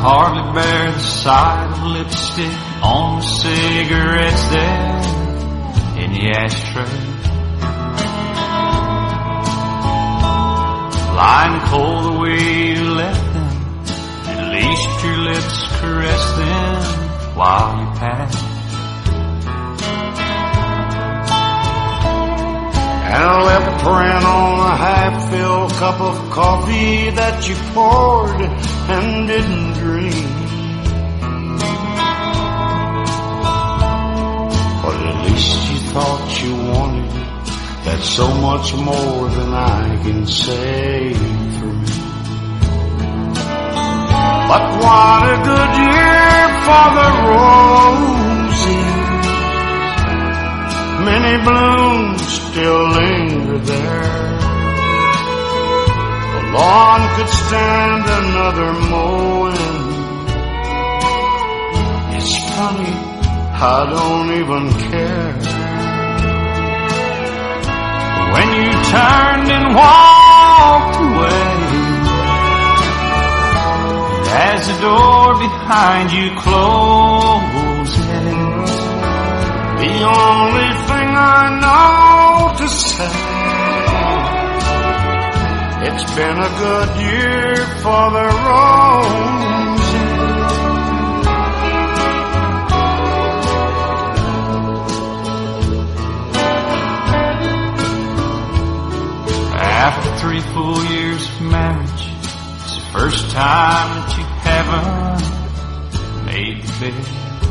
hardly bear the sight of lipstick on the cigarettes there in the ashtray. Lying cold the way you left them, at least your lips caress them while you pass. And a left print on a half-filled cup of coffee that you poured and didn't drink. But at least you thought you wanted. That's so much more than I can say for me. But what a good year for the roses. Many blooms still linger there. The lawn could stand another mowing. It's funny, I don't even care. When you turned and walked away, as the door behind you closes, the only thing I know to say, it's been a good year for the roses. After 3 full years of marriage, it's the first time that you haven't made the bed.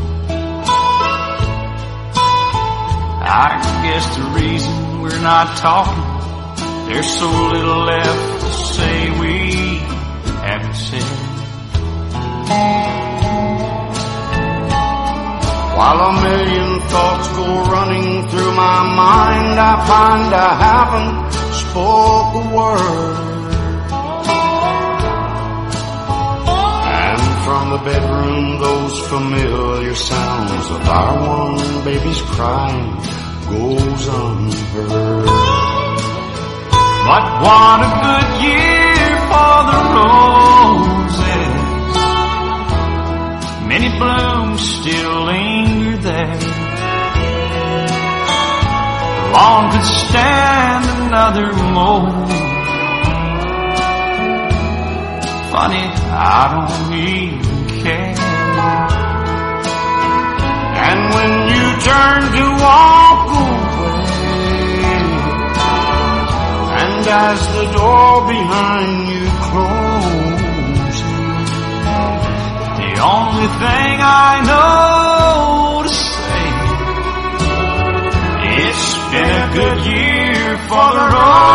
I guess the reason we're not talking, there's so little left to say we haven't said. While a million thoughts go running through my mind, I find I haven't spoke a word. And from the bedroom, those familiar sounds of our one baby's crying goes unheard. But what a good year for the roses. Many blooms still linger there. The lawn could stand another moment. Funny, I don't even care. And when you turn to walk away, and as the door behind you closes, the only thing I know to say, it's been a good year for the road.